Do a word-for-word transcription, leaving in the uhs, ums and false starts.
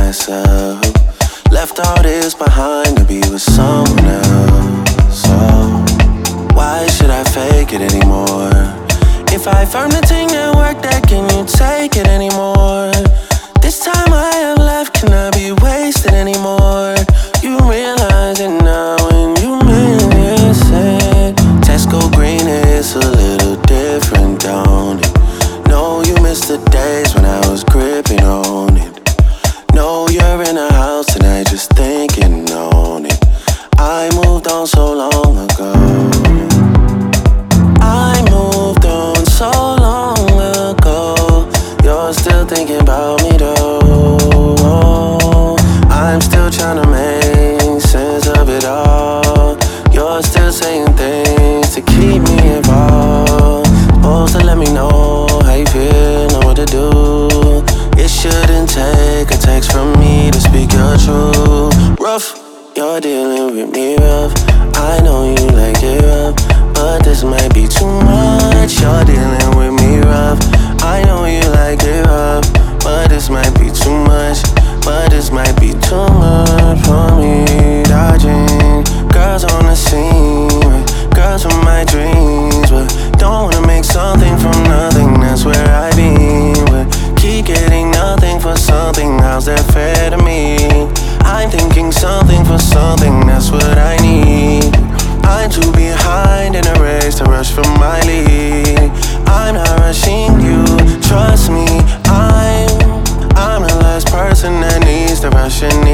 myself. Left all this behind to be with someone else. So why should I fake it anymore? If I found the thing that worked, that can you take it anymore? This time I have left cannot be wasted anymore. You realize it now when you miss it. Tesco green is a little different, don't it? No, you miss the days when I was gripping on it. No, you're in a house tonight just thinking on it. I moved on so long ago. I moved on so long ago. You're still thinking about me though. I'm still trying to make sense of it all. You're still saying things to keep me involved. Supposed to let me know how you feel, know what to do. It shouldn't take a text from me to speak your truth. Rough, you're dealing with me rough. I know you like it rough, but this might be too much. You're dealing with me rough. I know you like it rough, but this might be too much. But this might be too much for me. Dodging girls on the scene, girls from my dreams, but don't wanna make something from nothing. That's where I been. But keep getting nothing for something. How's that fair to me? I'm thinking something for something. That's what I need. I'm too behind in a race to rush for my lead. I'm not rushing you, trust me. I'm I'm the last person that needs to rush in